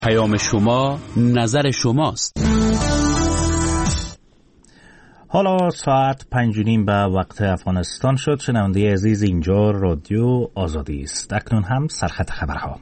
پیام شما نظر شماست. حالا ساعت 5:30 به وقت افغانستان شد. شنونده عزیز، اینجا رادیو آزادی است. اکنون هم سرخط خبرها.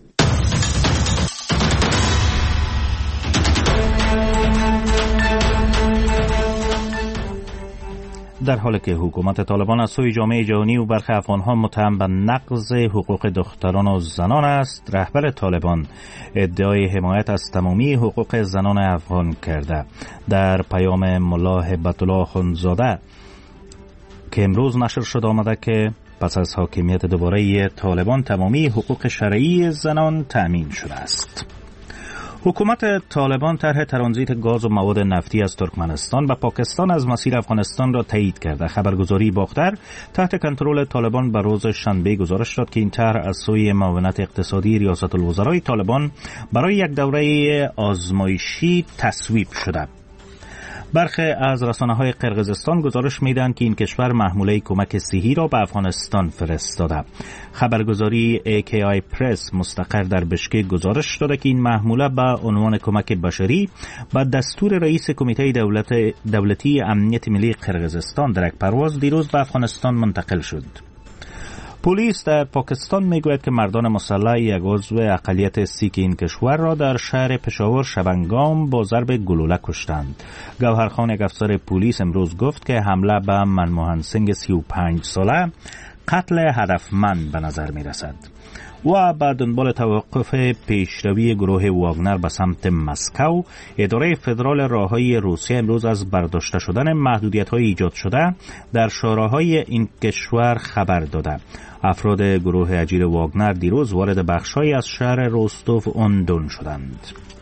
در حالی که حکومت طالبان از سوی جامعه جهانی و برخی افغان‌ها متهم به نقض حقوق دختران و زنان است، رهبر طالبان ادعای حمایت از تمامی حقوق زنان افغان کرده. در پیام ملا هبت الله اخندزاده که امروز نشر شد آمده که پس از حاکمیت دوباره طالبان تمامی حقوق شرعی زنان تأمین شده است. حکومت طالبان طرح ترانزیت گاز و مواد نفتی از ترکمنستان به پاکستان از مسیر افغانستان را تایید کرده. خبرگزاری باختر تحت کنترل طالبان به روز شنبه گزارش داد که این طرح از سوی معاونت اقتصادی ریاست الوزرای طالبان برای یک دوره آزمایشی تصویب شده. برخی از رسانه‌های قرقیزستان گزارش می‌دهند که این کشور محموله کمک صحی را به افغانستان فرستاده. خبرگزاری AKI پرس مستقر در بشکک گزارش داده که این محموله به عنوان کمک بشری به دستور رئیس کمیته دولتی امنیت ملی قرقیزستان در یک پرواز دیروز به افغانستان منتقل شد. پلیس در پاکستان میگوید که مردان مسلح یک عضو اقلیت سیک این کشور را در شهر پشاور شبنگام با ضرب گلوله کشتند. گوهرخان، یک افسر پلیس، امروز گفت که حمله به منموهن سینگ 35 ساله قتل هدفمند به نظر می رسد. و به دنبال توقف پیشروی گروه واگنر به سمت مسکو، اداره فدرال راههای روسیه امروز از برداشته شدن محدودیت‌های ایجاد شده در شوراهای این کشور خبر داده. افراد گروه اجیر واگنر دیروز وارد بخش‌هایی از شهر روستوف اون دون شدند.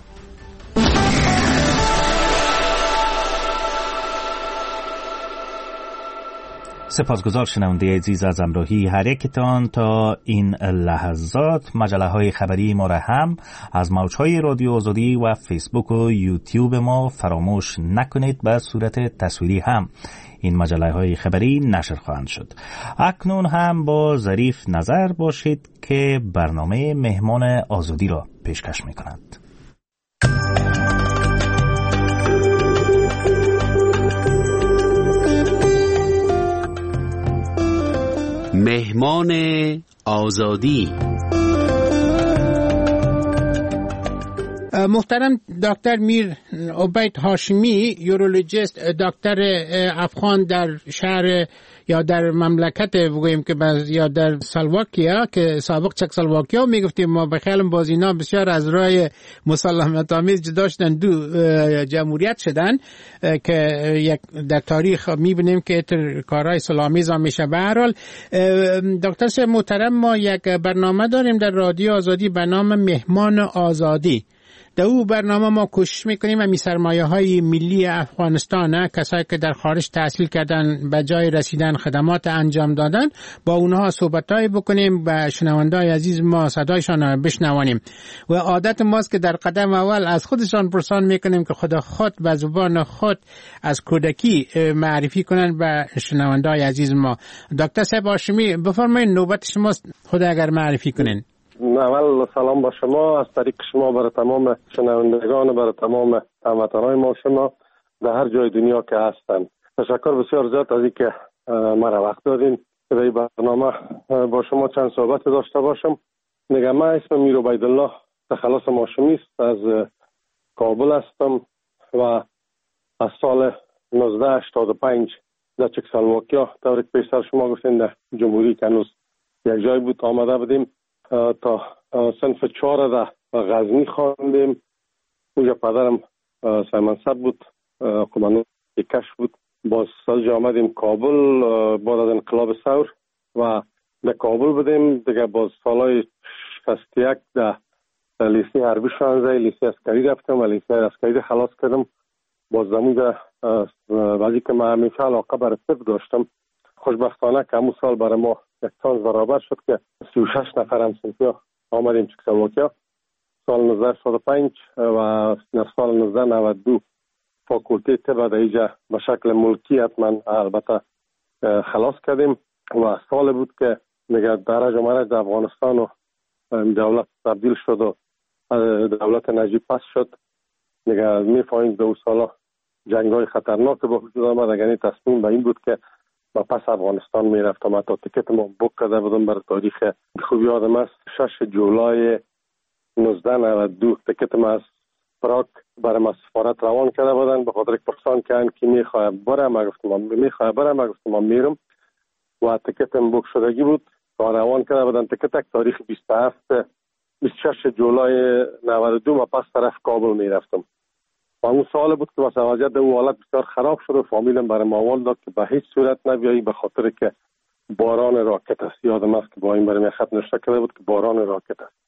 سپاسگزار شنونده عزیز از همراهی هر یکتان تا این لحظات. مجله خبری ما را هم از موج‌های رادیو آزادی و فیسبوک و یوتیوب ما فراموش نکنید. به صورت تصویری هم این مجله خبری نشر خواهند شد. اکنون هم با ظریف نظر باشید که برنامه مهمان آزادی را پیشکش می‌کند. مهمان آزادی. محترم دکتر میر عبید هاشمی، یورولوژیست، دکتر افغان در شهر یا در مملکت بگوییم که یا در سلواکیا که سابق چکسلواکیا میگفتیم ما، به خیال بازینا بسیار از راه مسالمت آمیز جدا شدن، دو جمهوریت شدن که یک در تاریخ میبینیم که کارهای صلح‌آمیز هم میشه. به هر حال دکتر صاحب محترم، ما یک برنامه داریم در رادیو آزادی به نام مهمان آزادی. در او برنامه ما کوشش میکنیم و سرمایه‌های ملی افغانستان، کسایی که در خارج تحصیل کردن به جای رسیدن خدمات انجام دادن، با اونها صحبتایی بکنیم، به شنونده‌های عزیز ما صدایشان بشنوانیم. و عادت ماست که در قدم اول از خودشان پرسان میکنیم که خود به زبان خود از کودکی معرفی کنن به شنونده‌های عزیز ما. دکتر صاحب هاشمی، بفرمایید، نوبت شماست، خود اگر معرفی کنین. اول سلام با شما از طریق شما برای تمام شنوندگان و برای تمام هموطنان ما شما در هر جای دنیا که هستند. تشکر بسیار زیاد از اینکه مرا وقت دادین که در این برنامه با شما چند صحبت داشته باشم. میگم من اسمم میر عبیدالله تخلص هاشمی است، از کابل هستم و از سال 1985 در چکسلواکیا، طوری که پیشتر شما گفتین در جمهوری که هنوز یک جای بود آمده بودیم تا صنف 4 در غزنی خواندیم. اونجا پدرم سیمنصب بود، قماندان کشف بود. باز سالجا آمدیم کابل بعد از انقلاب ثور و در کابل بودیم دیگه. باز سالهای 61 در لیسه حربی 16 لیسه عسکری رفتم و لیسه عسکری خلاص کردم. باز دمونجا بعضی که من همیشه علاقه برای طب داشتم، خوشبختانه که همون سال برای ما یک تانس برابر شد که 36 نفر همسنفی آمدیم چکسلواکیا سال 1905 و سال 1992 فاکولته طب در اینجا به شکل ملکی حتما البته خلاص کردیم و سال بود که میگه درجه مرج در افغانستان و دولت تبدیل شد و دولت نجیب پس شد دیگه. میفهمید 2 ساله جنگ‌های خطرناک به وجود آمد. یعنی تصمیم به این بود که ما پس افغانستان میرفتم. حتی تیکت ما بوک کرده بودم برای تاریخ خوب یادم است 6 جولای 1992 تیکت ما از پراگ برای سفارت روان کرده بودن. به خاطر پرسان کردن که میخواه برم. ما گفتم میخواه برم. ما گفتم میرم و تیکتم بوک شدگی بود و روان کرده بودن. تیکت تاریخ 26 جولای 92 ما پس طرف کابل میرفتم. و اون سال بود که واسه وضعیت اون حالت بسیار خراب شد و فامیلم برای ماوال داد که به هیچ صورت نبیایی به خاطر که باران راکت است. یادم است که با این برای خط نشته کرده بود که باران راکت است.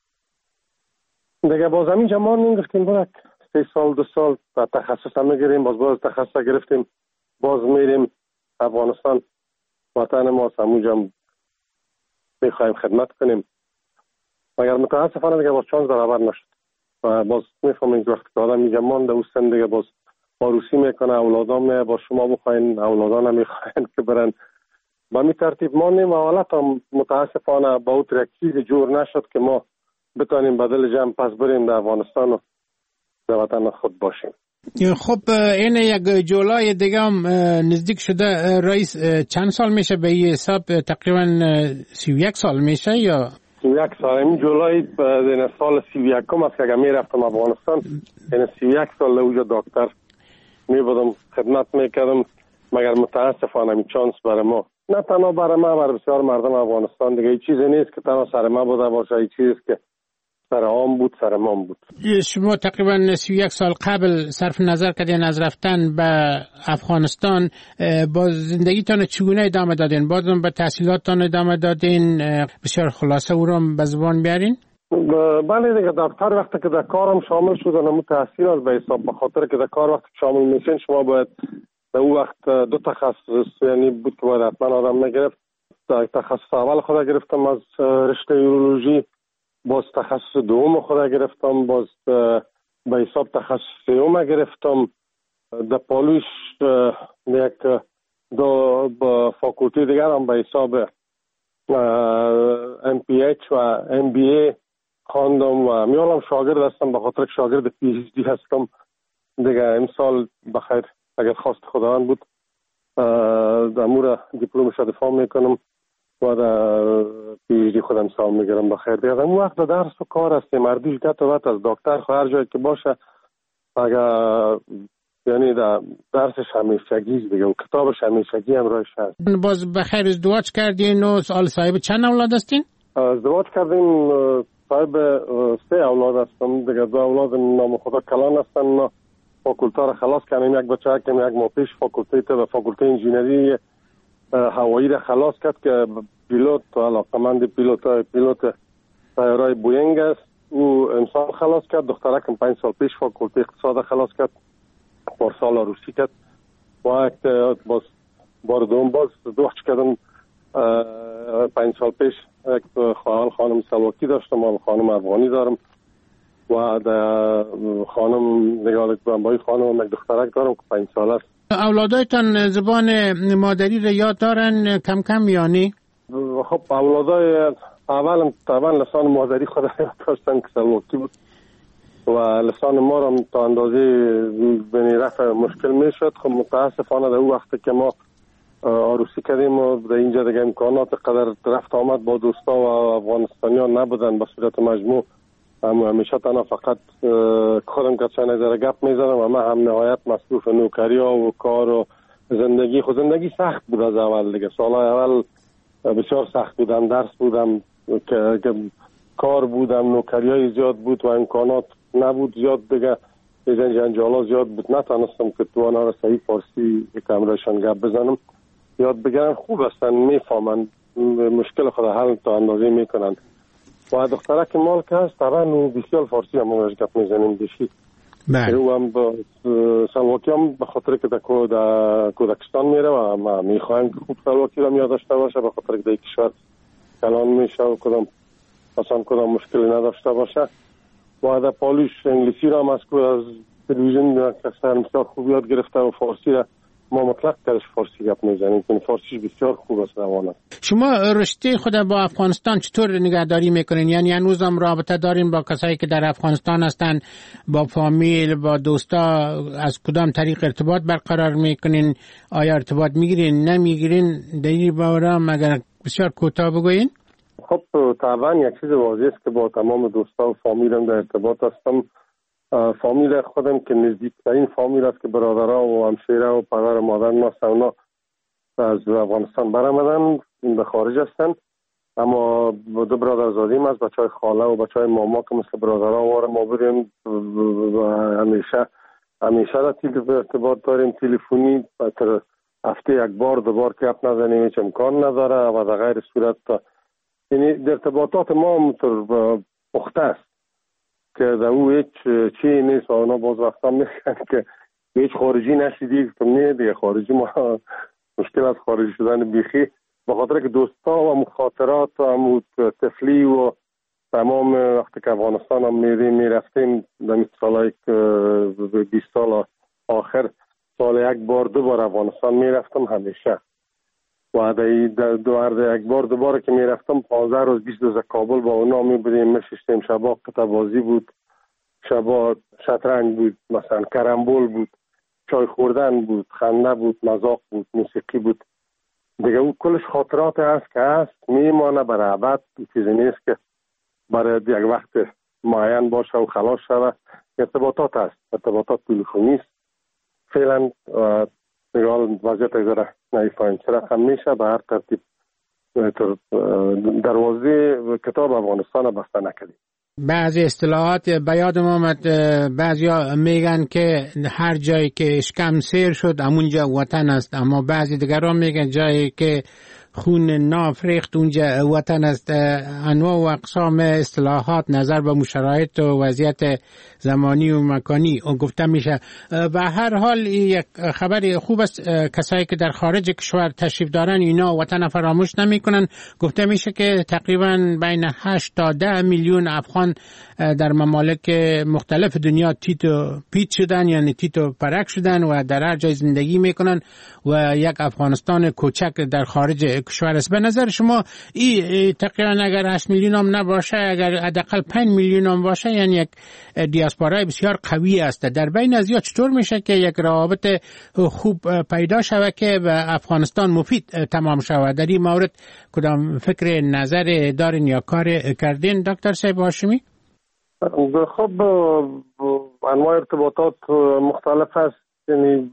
دیگه باز همین جمعان میگفتیم برک 3 سال 2 سال تخصص هم میگیریم. باز تخصص گرفتیم. باز میریم افغانستان وطن ما همونجا میخوایم خدمت کنیم. مگر متاسفانه دیگه باز چانس برابر نشد. و باز میفهمیم که وقتی که آدم میگه مانده او سن دیگه باز آروسی میکنه. اولادام با شما بخواین اولادان هم میخواین که برن با می ترتیب مانیم. و حالت هم متاسفانه با او ترکیز جور نشد که ما بتانیم بدل جمع پس بریم در افغانستان و در وطن خود باشیم. خب این 1 جولای دیگه هم نزدیک شده. رئیس چند سال میشه به این حساب؟ تقریبا 31 سال میشه یا 31 سال. این جولای در سال 31 است که اگر میرفتم افغانستان. یعنی 31 سال اونجا دکتر میبودم خدمت میکردم. مگر متاسفانه این چانس برای ما، نه تنها برای ما، برای بسیار مردم افغانستان دیگه این چیزی نیست که تنها سر ما بوده باشه. این چیزی که سر عام بود، سر ما بود. شما تقریبا 31 سال قبل صرف نظر کردین از رفتن به افغانستان، با زندگیتان چگونه ادامه دادین؟ بازم به تحصیلاتتان ادامه دادین؟ بسیار خلاصه او را به زبان بیارین. بله دیگه، دکتر وقتی که در کارم شامل شد نمو تحصیلات به حساب، به خاطر که در کار وقتی شامل میشین شما باید در اون وقت 2 تخصص یعنی بود که باید حتما آدم نگرفت. تخصص اول خود گرفتم از رشته یورولوژی، باز تخصص دوم خود گرفتم، باز به حساب تخصص سوم گرفتم. در پالوش یک 2 فاکولتی دیگر هم به حساب MPH و MBA خواندم و میالم شاگرد هستم، به خاطر که شاگرد PhD هستم دیگه. امسال بخیر اگر خواست خداوند بود در مورد دیپلمش دفاع میکنم و در PhD خودم سام میگیرم بخیر دیگه. اون وقت درس و کار است مردیش گت و از دکتر هر جایی که باشه اگر یعنی در درسش همیشگی دیگه و کتابش همیشگی همراهش هست. باز بخیر ازدواج کردین و صاحب چند اولاد هستین؟ ازدواج کردیم، صاحب 3 اولاد هستم دیگه. 2 اولاد نام خدا کلان هستن. فاکولته را خلاص کردیم. یک بچه که یک ماه پیش فاکولته انجینری هوایی را خلاص کرد که پیلوت و علاقمند پیلوت طیاره بوینگ است. او امسال خلاص کرد. دخترکم 5 سال پیش فاکولته اقتصاد خلاص کرد، پارسال روسی کرد. و باز بار دوم باز ازدواج کردم 5 سال پیش. یک خانم سلواکی داشتم و خانم افغانی دارم و در خانم نگاه کنم با این خانم یک دخترک دارم که 5 سال است. اولادایتان زبان مادری را یاد دارن کم کم یعنی؟ خب اولادای اول لسان مادری خود یاد داشتن که سلواکی بود و لسان ما را تا اندازه بین رفع مشکل می شد. خب متاسفانه در اون وقت که ما عروسی کردیم و در اینجا دیگه امکانات قدر رفت آمد با دوستا و افغانستانیان نبودن به صورت مجموع. همیشه تنها فقط خودم که چند نظر گپ میزنم و من هم نهایت مصروف نوکری ها و کار و زندگی. خود زندگی سخت بود از اول دیگه. سالهای اول بسیار سخت بودم، درس بودم که کار بودم، نوکری های زیاد بود و امکانات نبود زیاد دیگه، جنجالا زیاد بود. نتانستم که توانه را صحیح فارسی کمرشان گپ بزنم. یاد بگیرن خوب هستن، میفهمن مشکل خود حل تا اندازه میکنن. و دختره که مال که هست طبعا بسیار فارسی هم روش گپ میزنیم بشی. بله. او هم با سلواکی هم به خاطر که در کودکستان میره و ما میخوایم که خوب سلواکی را یاد داشته باشه، به خاطر که در کشور کلان میشه و کدام مشکلی نداشته باشه. و در پالوش انگلیسی را هم از تلویزیون کسر مثال خوب یاد گرفته و فارسی را ما مطلق درش فارسی گپ میزنیم که فارسیش بسیار خوب است روان است. شما رشته خود با افغانستان چطور نگهداری میکنین؟ یعنی هنوز هم رابطه دارین با کسایی که در افغانستان هستن، با فامیل، با دوستا؟ از کدام طریق ارتباط برقرار میکنین؟ آیا ارتباط میگیرین، نمیگیرین؟ در این باره اگر بسیار کوتاه بگوین. خب طبعا یک چیز واضح است که با تمام دوستا و فامیلم در ارتباط هستم. فامیل خودم که نزدیکترین فامیل است که برادرها و همسایه و پدر و مادر ما اونا از افغانستان برآمدن، به خارج هستن. اما دو برادرزادیم از بچهای خاله و بچهای ماما که مثل برادرها واره ما بریم و همیشه در ارتباط داریم تلفنی. تر هفته یک بار دو بار که اپ نزنیم هیچ امکان نداره و در غیر صورت یعنی ارتباطات ما همونطور پخته است که در او هیچ چی نیست و اونا باز وقتا میگن که هیچ خارجی نشیدی که نه دیگه خارجی ما مشکل از خارجی شدن بیخی به خاطر که دوستا و مخاطرات و طفلی و تمام وقتی که افغانستان هم میرفتیم در سالهای 20 سال آخر سال یک بار دو بار افغانستان میرفتم همیشه و در یک بار دوباره که میرفتم 15 روز 20 روز کابل با اونا میبودیم میشستیم. شبا قطع‌بازی بود، شبا شطرنج بود، مثلا کرمبول بود، چای خوردن بود، خنده بود، مذاق بود، موسیقی بود. دیگه اون کلش خاطرات هست که هست میمانه برای ابد. چیزی نیست که برای یک وقت معین باشه و خلاص شود. ارتباطات هست، ارتباطات تلفنی است فعلا. نگاه وضعیت ازاره نایفاین چه رقم میشه به هر ترتیب دروازه کتاب افغانستان بسته نکردیم. بعضی اصطلاحات به یادم آمد، بعضیا میگن که هر جایی که اشکم سیر شد همونجا وطن است، اما بعضی دیگران میگن جایی که خون ناف ریخت اونجا وطن است. انواع و اقسام اصطلاحات نظر به شرایط و وضعیت زمانی و مکانی گفته میشه. به هر حال یک خبر خوب است، کسایی که در خارج کشور تشریف دارن اینا وطن فراموش نمیکنن. گفته میشه که تقریبا بین 8 تا 10 میلیون افغان در ممالک مختلف دنیا تیتو پیت شدن، یعنی تیتو پرک شدن و در هر جای زندگی میکنن و یک افغانستان کوچک در خارج کشور است. به نظر شما این تقریبا اگر 8 میلیون هم نباشه، اگر حداقل 5 میلیون هم باشه، یعنی یک دیاسپورای بسیار قوی است. در بین از یا چطور میشه که یک روابط خوب پیدا شود که به افغانستان مفید تمام شود؟ در این مورد کدام فکر نظر دارین یا کار کردین دکتر صاحب هاشمی؟ خب انواع ارتباطات مختلف است، یعنی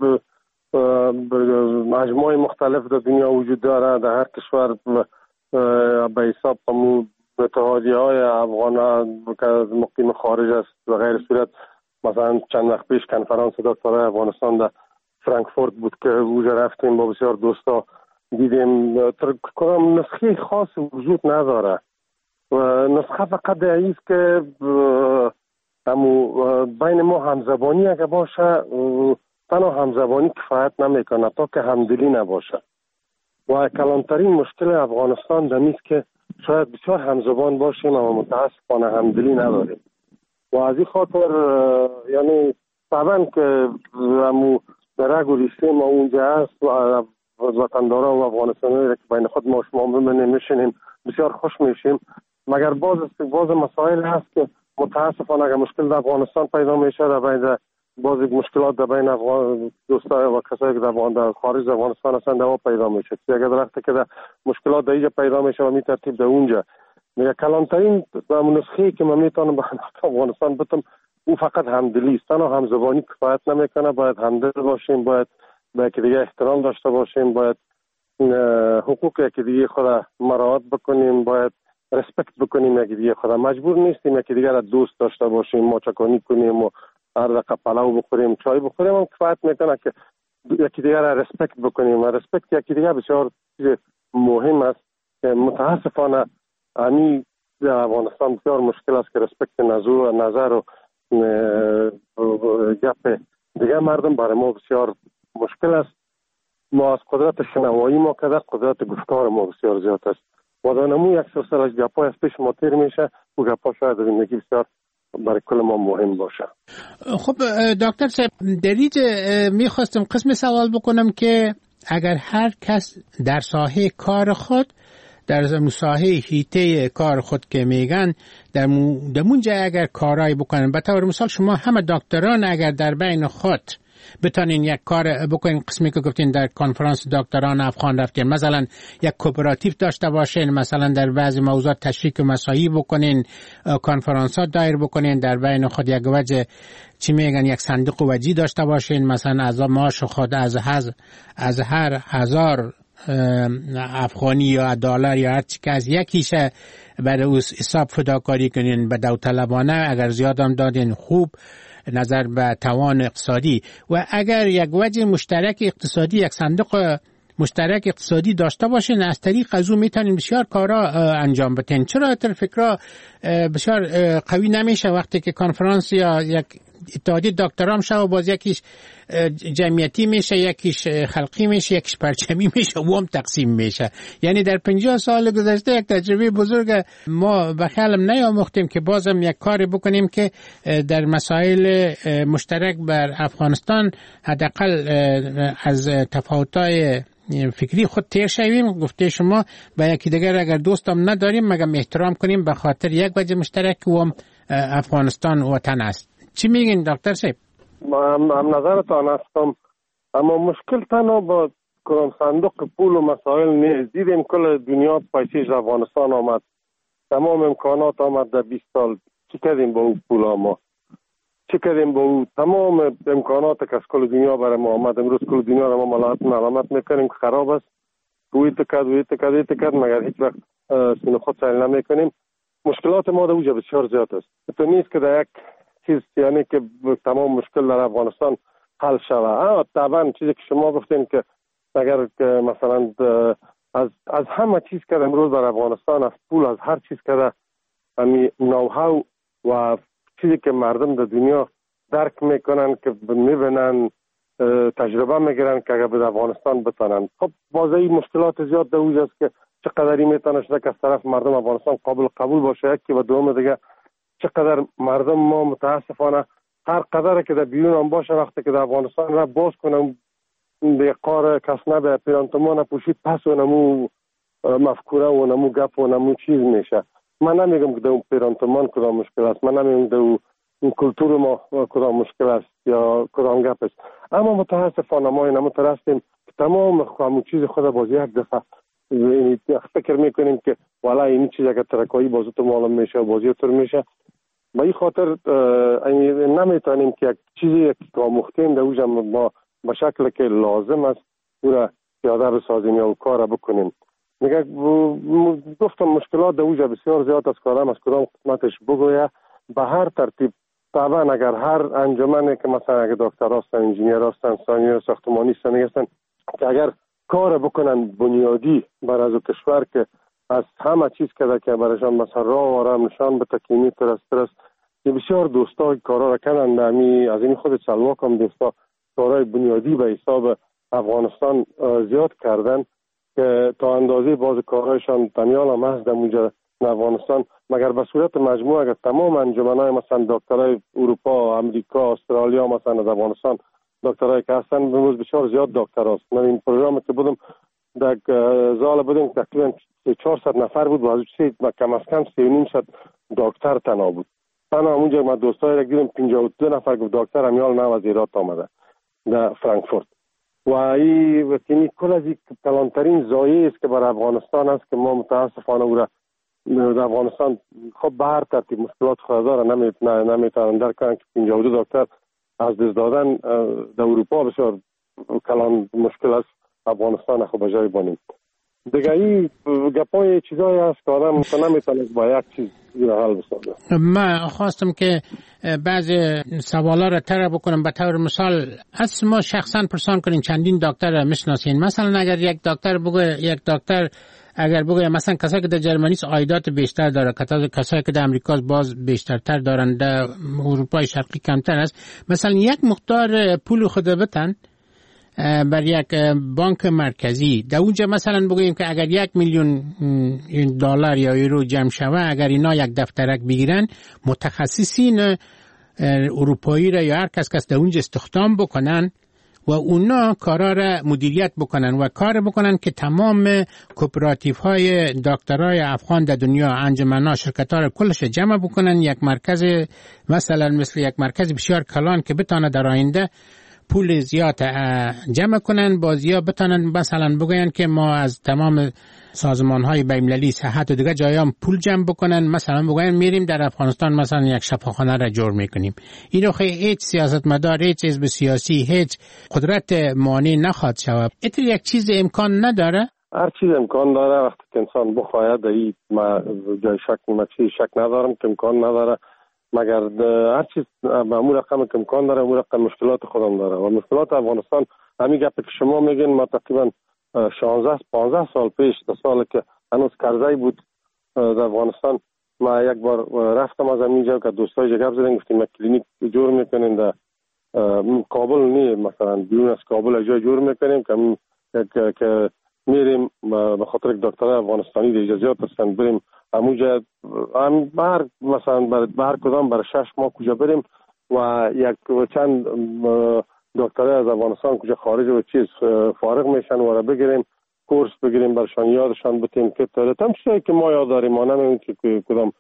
مجموعه مختلف در دنیا وجود داره. در هر کشور به حساب اتحادیه های افغان که مقیم خارج است و غیر صورت. مثلا چند وقت پیش کنفرانس دکترای افغانستان در فرانکفورت بود که اونجا رفتیم با بسیار دوستا دیدیم. نسخه خاص وجود نداره و نسخه فقط دعیه است که بین ما همزبانی اگه باشه تنها همزبانی کفایت نمیکنه تا که همدلی نباشه. و کلانترین مشکل افغانستان دمیست که شاید بسیار همزبان باشیم اما متاسفانه همدلی نداریم و از این خاطر یعنی طبعا که درک و ریشه ما اونجا هست و وطنداران و افغانستانی که بین خود ما شما ببینیم میشینیم بسیار خوش میشیم. مگر باز مسائل هست که متاسفانه اگر مشکل در افغانستان پیدا میشه در بین باز مشکلات در بین دوستا و کسایی که در خارج افغانستان هستند دوا پیدا میشه. اگر وقتی که مشکلات در اینجا پیدا میشه و می ترتیب در اونجا میگه کلانترین نسخه‌ای که من میتونم به افغانستان بتم او فقط همدلی است. تنها همزبانی کفایت نمیکنه. باید همدل باشیم، باید به یکدیگر احترام داشته باشیم، باید حقوق یکدیگر خود مراعات بکنیم، باید رسپکت بکنیم یکدیگر خود. مجبور نیستیم یکدیگر را دوست داشته باشیم، ماچکانی کنیم و هر دقیقه پلاو بخوریم، چای بخوریم. هم کفایت میکنه که یکدیگر را رسپکت بکنیم و رسپکت یکدیگر بسیار مهم است که متاسفانه در افغانستان بسیار مشکل است که رسپکت نظر و گپ دیگه مردم برای ما بسیار مشکل است. ما از قدرت شنوایی ما که قدرت گفتار ما بسیار زیاد است و در نمو یک سلسله گپای از پیش ما تیر میشه و گپا شاید زندگی بسیار برای کل ما مهم باشه. خب دکتر صاحب در اینجا میخواستم قسم سوال بکنم که اگر هر کس در ساحه کار خود در ساحه حیطه کار خود که میگن در اونجا اگر کارایی بکنن، به طور مثال شما همه دکتران اگر در بین خود بتونین یک کار بکنین، قسمی که گفتین در کنفرانس دکتران افغان رفتین، مثلا یک کوپراتیو داشته باشین، مثلا در بعضی موضوعات تشریک مساعی بکنین، کنفرانسات دایر بکنین، در بین خود یک وجه چی میگن یک صندوق وجی داشته باشین، مثلا از معاش خود از هر 1000 افغانی یا دلار یا هر چی که از یکیش برای او حساب فداکاری کنین به داوطلبانه، اگر زیاد هم دادین خوب نظر به توان اقتصادی، و اگر یک وجه مشترک اقتصادی، یک صندوق مشترک اقتصادی داشته باشین، از طریق از اون میتونین بسیار کارا انجام بدین. چرا تر فکرها بسیار قوی نمیشه وقتی که کنفرانس یا یک اتحادیه دکترام شه و باز یکیش جمعیتی میشه، یکیش خلقی میشه، یکیش پرچمی میشه و هم تقسیم میشه. یعنی در 50 سال گذشته یک تجربه بزرگ ما به خیالم نیاموختیم که بازم یک کاری بکنیم که در مسائل مشترک بر افغانستان حداقل از تفاوت‌های فکری خود تیر شویم. گفته شما با یکی دیگر اگر دوستم نداریم مگم احترام کنیم به خاطر یک وجه مشترک و هم افغانستان وطن است. چی میگین دکتر صاحب؟ هم نظرتان هستم، اما مشکل تنها با کدام صندوق پول و مسائل نیست. دیدیم کل دنیا پیشیش افغانستان آمد، تمام امکانات آمد در 20 سال. چی کردیم با او پول ما؟ چی کردیم با او تمام امکانات که از کل دنیا برای ما آمد؟ امروز کل دنیا را ما ملامت میکنیم که خراب است، ویت کرد مگر هیچ وقت سینو خود سهل نمیکنیم. مشکلات ما در اوجا بسیار زیاد است. تو نیست که در یک چیز یعنی که تمام مشکل در افغانستان حل شود. طبعا چیزی که شما گفتین که اگر که مثلا از همه چیز که امروز در افغانستان، از پول، از هر چیز که همین نوهاو و چیزی که مردم در دنیا درک میکنن که میبینن تجربه میگیرن که اگر به افغانستان بتانن، خب بازی مشکلات زیاد در اوج است که چقدری میتونه شده که از طرف مردم افغانستان قبول باشه، یکی و دوم دیگه چقدر مردم ما متاسفانه هر قدر که در بیرون هم باشه وقتی که در افغانستان را باز کنم دیگه قار کس نبه پیرانتمان پوشید پس و نمو مفکوره و نمو گپ و نمو چیز میشه. من نمیگم که در اون پیرانتمان کدام مشکل است، من نمیگم در اون کلتور ما کدام مشکل است یا کدام گپ است، اما متاسفانه ما اینمو ترستیم که تمام همون چیز خود باز یک دفعه فکر میکنیم که والا این چیز اگر ترکایی بازو تو معلوم میشه و بازی طور میشه. با این خاطر نمیتونیم که یک چیزی که آموختیم در اوجا ما به شکل که لازم است او را پیاده بسازیم یا کار بکنیم. میگه گفتم مشکلات در اوجا بسیار زیاد است، کارم از کدام قسمتش بگویه به هر ترتیب. طبعا اگر هر انجمنی که مثلا اگر دکتر هستن، انجینیر هستن، سانیر ساختمانی هستن که اگر کار بکنن بنیادی برای از کشور که از همه چیز که برایشان مثلا راه و آرام نشان به تکیمی ترست بسیار دوستا کارا را کردن. از این خود سلواک هم دوستا کارهای بنیادی به حساب افغانستان زیاد کردن که تا اندازه باز کارهایشان تنیال هم هست در اونجا افغانستان، مگر به صورت مجموعه اگر تمام انجمنهای مثلا دکترای اروپا، امریکا، استرالیا مثلا از افغانستان دکترای که هستن امروز بسیار زیاد دکتر هست. من این پروگرامی که بودم در زال بودیم تقریبا 400 نفر بود و از کم از کم 3.5 دکتر تنها بود. تنها اونجا ما دوستای را دیدم 52 نفر گفت دکتر امیال نه از ایران آمده در فرانکفورت. و این کل از کلانترین زایه است که برای افغانستان است که ما متاسفانه او را در افغانستان خب به هر ترتیب مشکلات خود داره نمیتونن درک کنن که 52 دکتر از دست دادن در اروپا بسیار کلان مشکل است، افغانستان خب بجای بانیم دیگه. این گپای چیزایی هست که آدم نمیتونه با یک چیز حل بسازه. من خواستم که بعضی سوالا را طرح بکنم. به طور مثال از ما شخصا پرسان کنین چندین دکتر را میشناسین؟ مثلا اگر یک دکتر اگر بگه مثلا کسایی که در جرمنی عایدات بیشتر داره، کسایی که در امریکا باز بیشترتر دارن، در اروپای شرقی کمتر است، مثلا یک مقدار پول خود بتن بر یک بانک مرکزی در اونجا مثلا بگوییم که اگر 1 میلیون دلار یا یورو جمع شوه، اگر اینا یک دفترک بگیرن، متخصصین اروپایی را یا هر کس در اونجا استخدام بکنن و اونا کارا را مدیریت بکنن و کار بکنن که تمام کوپراتیف های دکترای افغان در دنیا، انجمن‌ها، شرکت‌ها را کلش جمع بکنن، یک مرکز مثلا مثل یک مرکز بسیار کلان که بتانه در آینده پول زیاد جمع کنن، بازیا بتانن مثلا بگوین که ما از تمام سازمان‌های بین‌المللی صحت و دیگه جایام پول جمع بکنن، مثلا بگوین میریم در افغانستان مثلا یک شفاخانه را جور میکنیم. این رو هیچ سیاستمدار، هیچ حزب سیاسی، هیچ قدرت مانع نخواد شود. این یک چیز امکان نداره. هر چیز امکان داره وقتی که انسان بخواهد. این ما جای شک ندارم که امکان نداره، مگر هر چیز معمول رقم که امکان داره، اون رقم مشکلات خودم داره و مشکلات افغانستان همین گپ که شما میگین. ما تقریبا 15 سال پیش، تا سال که هنوز کرزی بود در افغانستان، ما یک بار رفتم از همینجا که دوستای گپ زدن، گفتیم ما کلینیک جور میکنیم در کابل، نه مثلا بیرون از کابل جای جور میکنیم که میریم به خاطر دکترای افغانستانی در اجازهات هستن بریم همونجا بر مثلا بر کدام بر 6 ماه کجا بریم و یک چند دکترای از افغانستان کجا خارج و چیز فارغ میشن و را بگیریم کورس بگیریم برشان، یادشان بتیم که تام چیزی که ما یاد داریم، ما نمیدونیم که کدام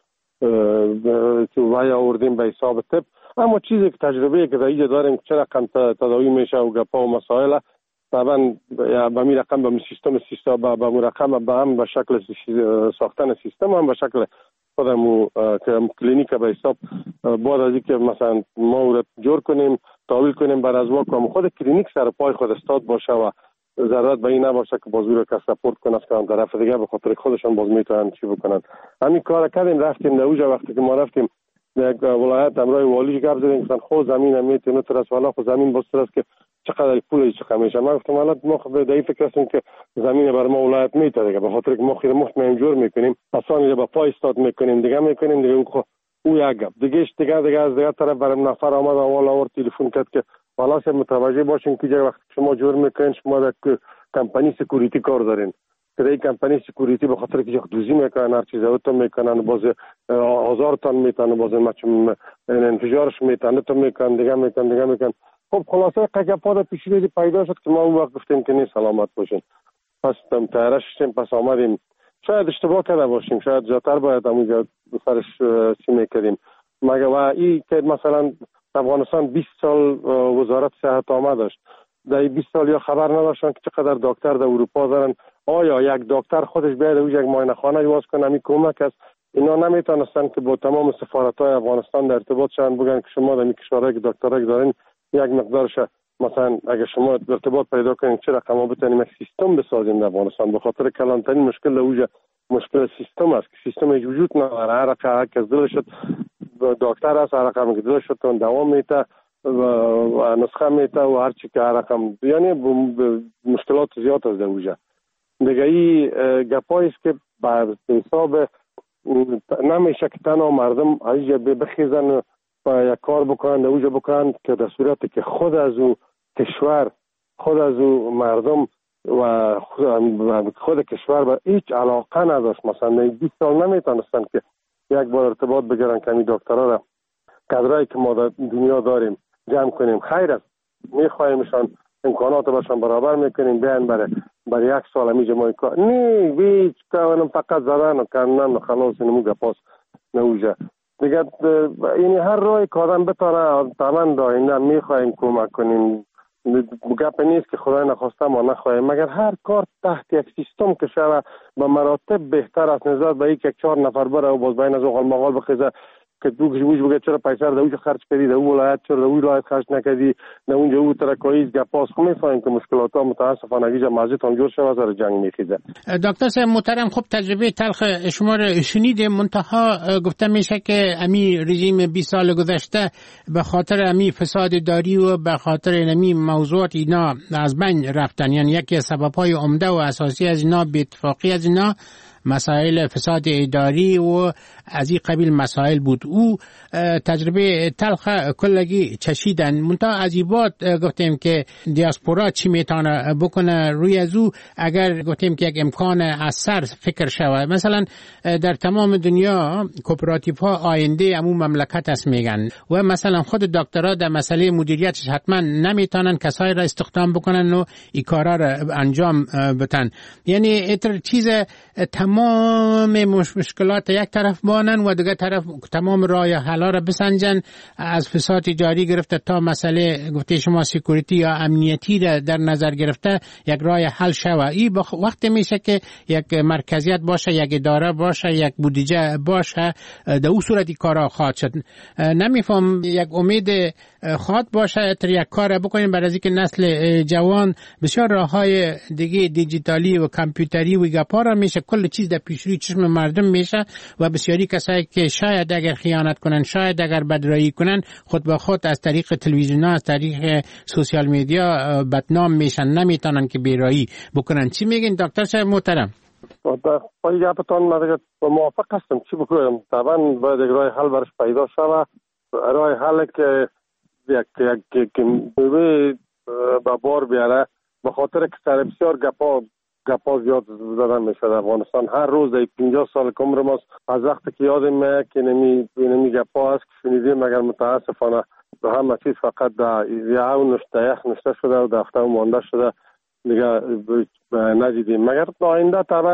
تو وای آوردیم به حساب طب، اما چیزی که تجربه که در اینجا داریم چه رقم تداوی میشه و گپا و مسائل طبعا به می رقم به سیستم به رقم به هم به شکل ساختن سیستم هم به شکل خودمو که کلینیک به حساب بعد از اینکه مثلا ما رو جور کنیم تحویل کنیم بر از واقع خود کلینیک سر پای خود استاد باشه و ضرورت به این نباشه که بازور که سپورت کنه از کام طرف دیگه به خاطر خودشون باز میتونن چی بکنن. همین کار کردیم، رفتیم در اونجا. وقتی که ما رفتیم یک ولایت امرای والی گپ زدیم گفتن خود زمین میتونه ترس والا خود زمین باز ترس که چقدر پول چه کمیشه. ما گفتم حالا ما خب در این فکر هستیم که زمین بر ما ولایت میتونه به خاطر که ما خیر مخت جور میکنیم آسانی به پای استاد میکنیم دیگه او یک گپ دیگه از دیگه طرف برام نفر آمد اول آورد تلفن کرد که والا سه متوجه باشین که وقتی شما جور میکنین شما در کمپانی سکیوریتی کار دارین که این کمپانی سکیوریتی به خاطر که دوزی میکنن هر چیز اوتو میکنن باز هزار تن میتونه باز انفجارش میتونه تو میکنن دیگه میکنن. خب خلاصه قگپا پیشیدگی پیدا شد که ما اون وقت گفتیم که نیست سلامت باشین. پس تیارش شدیم، پس آمدیم. شاید اشتباه کرده باشیم، شاید جاتر باید همونجا سرش چی میکردیم. مگه و این که مثلا افغانستان 20 سال وزارت صحت آمد داشت، در 20 سال یا خبر نداشتن که چقدر دکتر در اروپا دارن. آیا یک دکتر خودش بیاد و یک معاینه خانه باز کنه می کمک است؟ اینا نمیتونستن که با تمام سفارت‌های افغانستان در ارتباط شدن بگن که شما در این کشورها که دکترک دارین یک مقدارش مثلا اگه شما ارتباط پیدا کنین چه رقم بتونیم یک سیستم بسازیم در افغانستان. به خاطر کلانترین مشکل اوجه مشکل سیستم است که سیستم هیچ وجود نداره. هر رقم که دلش شد دکتر است، هر رقم که دلش شد اون دوام میته و نسخه میته و هر چی که هر رقم، یعنی مشکلات زیاد از اوجه دیگه. این گپایی است که بر حساب نمیشه که تنها مردم ایجا بخیزن و یک کار بکنن اوجا بکنن که در صورتی که خود از او کشور، خود از او مردم و خود کشور به هیچ علاقه نداشت. مثلا 20 سال نمیتونستن که یک بار ارتباط بگیرن که این دکترها را کادرایی که ما در دنیا داریم جمع کنیم. خیر است، میخوایمشان امکانات باشن برابر میکنیم بیان برای یک سال همیشه ما کار نه هیچ کارم فقط زدن و کردن و خلاص نمو گپاس نوجه دیگه. یعنی هر راهی که آدم بتاره تمام داینده میخوایم کمک کنیم. گپ نیست که خدای نخواسته ما نخواهیم، مگر هر کار تحت یک سیستم که شود به مراتب بهتر است نسبت به یک 4 نفر بره و باز بین از اوغال مغال بخیزه که تو گوش بگه چرا پیسه رو دوجه خرج کردی، در اون ولایت چرا در اون ولایت خرج نکردی، در اونجا او ترکاییز گپاس. خب میفهمیم که مشکلات ها متاسفانه اگه مسجد هم جور شود سر جنگ میخیزه. دکتر صاحب محترم، خب تجربه تلخ شما رو شنیدیم، منتها گفته میشه که امی رژیم 20 سال گذشته به خاطر امی فساد داری و به خاطر امی موضوعات اینا از بین رفتن. یعنی یکی از سبب‌های عمده و اساسی از اینا، بی اتفاقی از اینا، مسائل فساد اداری و از این قبیل مسائل بود. او تجربه تلخ کلگی چشیدن. منتها از این بعد گفتیم که دیاسپورا چی میتونه بکنه روی از او، اگر گفتیم که یک امکان از سر فکر شود. مثلا در تمام دنیا کوپراتیو ها آینده امون مملکت است میگن و مثلا خود دکترها در مسئله مدیریتش حتما نمیتونن کسایی را استخدام بکنن و این کارا را انجام بدن. یعنی ایتر چیز تمام مشکلات یک طرف بانن و دیگه طرف تمام راه حل را بسنجن، از فساد تجاری گرفته تا مسئله گفته شما سکیوریتی یا امنیتی در نظر گرفته یک راه حل شوه. این وقت میشه که یک مرکزیت باشه، یک اداره باشه، یک بودجه باشه، در اون صورت کارا خواهد شد. نمیفهم یک امید خواهد باشه تا یک کار بکنیم برای اینکه نسل جوان بسیار راههای دیگه دیجیتالی و کامپیوتری و گپارا میشه، کل چیز در پیش روی چشم مردم میشه و بسیاری کسایی که شاید اگر خیانت کنن، شاید اگر بدرایی کنن، خود به خود از طریق تلویزیون ها، از طریق سوشال میدیا بدنام میشن، نمیتونن که بیرایی بکنن. چی میگین دکتر صاحب محترم؟ با این گپتان من دیگه موافق هستم. چی بکنم؟ طبعا باید یک راه حل برش پیدا شود. راه حل که یک موضوع به بار بیاره، به خاطر که سر بسیار گپا زیاد زدن میشه در افغانستان. هر روز در 50 سال که عمر ماست، از وقتی که یادم میاد که نمی گپا هست که شنیدیم، مگر متاسفانه به همه چیز فقط در یخ نشته شده و در هفته مانده شده، دیگه ندیدیم. مگر آینده طبعا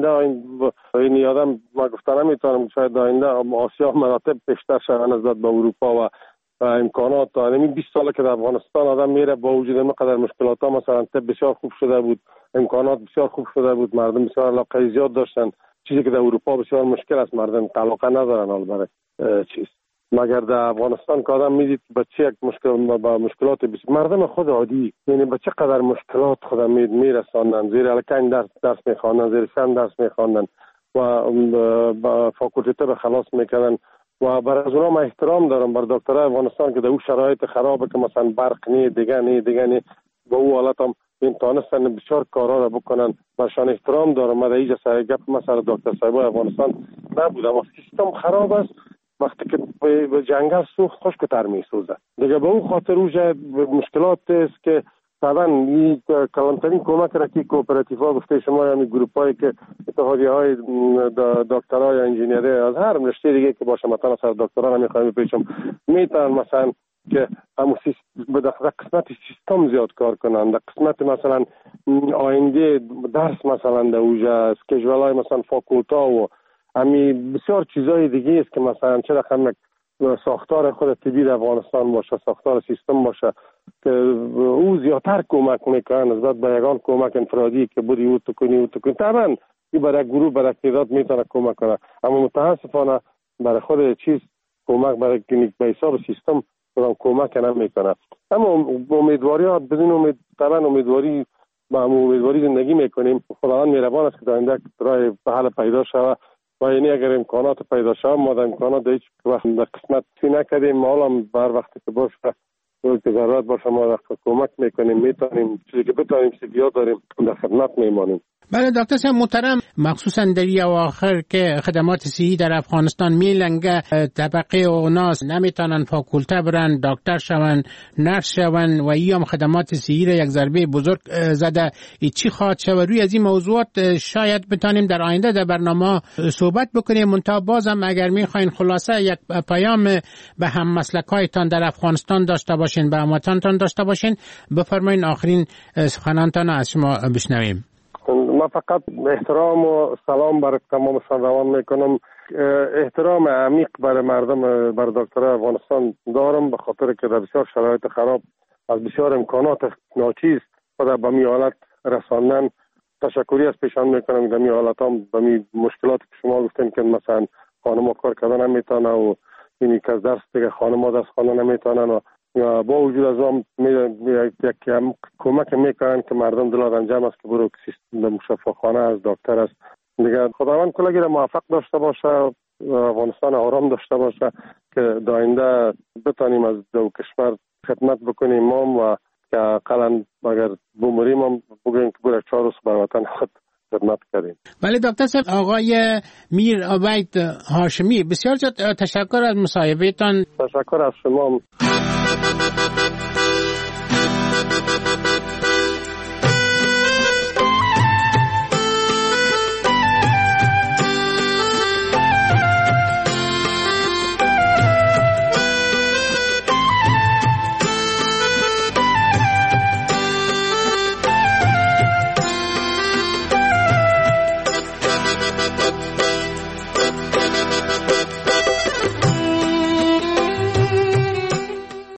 این یادم ما گفتن نمیتونم، شاید آینده آسیا مراتب بیشتر شوند نسبت به اروپا و امکانات. همین 20 ساله که در افغانستان آدم میره، با وجود اینقدر مشکلات ها، مثلا طب بسیار خوب شده بود، امکانات بسیار خوب شده بود، مردم بسیار علاقه زیاد داشتن، چیزی که در اروپا بسیار مشکل است، مردم علاقه ندارن حال برای چیز. مگر در افغانستان که آدم میدید بچه یک مشکلات مردم خود عادی، یعنی به چه قدر مشکلات خود میرساندن، زیر الکن درس میخواندن، زیر سن درس میخواندن و فاکولته به خلاص میکنن. و برای از اونا من احترام دارم بر دکترای افغانستان که در اون شرایط خرابه که مثلا برق نی دیگه نی با او حالت هم این تانستن بسیار کارا را بکنن، برشان احترام دارم. من در اینجا سر گپ مثلا دکتر صاحبای افغانستان نبودم و سیستم خراب است. وقتی که به جنگل سوخت خشک‌تر میسوزه دیگه. به اون خاطر اوجه مشکلات است که طبعا این کلانترین کمک را که کوپراتیوها گفته شما، یعنی گروپایی که اتحادیه های دکترها یا انجینیری از هر رشته دیگه که باشه، مثلا سر دکترا نمیخوایم بپیچم، میتونن مثلا که همون در قسمت سیستم زیاد کار کنن، در قسمت مثلا آینده درس مثلا در اوجه اسکیجول های مثلا فاکولتا و همی بسیار چیزای دیگه است که مثلا چه رقم ساختار خود طبی در افغانستان باشه، ساختار سیستم باشه که او زیادتر کمک میکنه نسبت به یگان کمک انفرادی که بودی او تو کنی. طبعا این برای گروه برای تعداد میتونه کمک کنه، اما متاسفانه برای خود چیز کمک برای کلینیک به حساب سیستم کمک نمیکنه. اما امیدواری ها بدون امید، طبعا امیدواری با امیدواری زندگی میکنیم. خداوند مهربان است که در آینده راه حل پیدا شود و یعنی اگر امکانات پیدا شود، ما در امکانات هیچ وقت در قسمت سی نکردیم، ما هم بر وقتی که باشه که ضرورت باشه ما کمک میکنیم، میتونیم چیزی که بتونیم سیدیات داریم در خدمت میمانیم. بله دکتر صاحب محترم، مخصوصا در این اواخر که خدمات صحی در افغانستان میلنگه، طبقه اوناس نمیتونن فاکولته برن، دکتر شون، نرس شون و ای هم خدمات صحی را یک ضربه بزرگ زده. چی خواهد شود؟ روی از این موضوعات شاید بتانیم در آینده در برنامه صحبت بکنیم. منتها بازم اگر میخواین خلاصه یک پیام به هم مسلکایتان در افغانستان داشته باشین، به هموطنتان داشته باشین، بفرمایین آخرین سخنانتان از شما بشنویم. من فقط احترام و سلام برای تمامشان روان میکنم. احترام عمیق برای مردم، برای دکترای افغانستان دارم، به خاطر که در بسیار شرایط خراب از بسیار امکانات ناچیز خود به می حالت رساندن. تشکری از پیشان میکنم در می حالت هم به می مشکلاتی که شما گفتین که مثلا خانم کار کردن نمیتونه و اینی که از درس دیگه خانم درس خواندن نمیتونن و با وجود از هم یک کمک میکنن که مردم دلار انجام است که برو سیستم شفاخانه از دکتر است دیگه. خداوند کلگی را موفق داشته باشه، افغانستان آرام داشته باشه که داینده بتانیم از دو کشور خدمت بکنیم ما و که اقلا اگر بمریم هم بگویم که برای 4 روز بر وطن خود خدمت کردیم. ولی دکتر صاحب، آقای میر عبید هاشمی، بسیار تشکر از مصاحبهتان. تشکر از شما.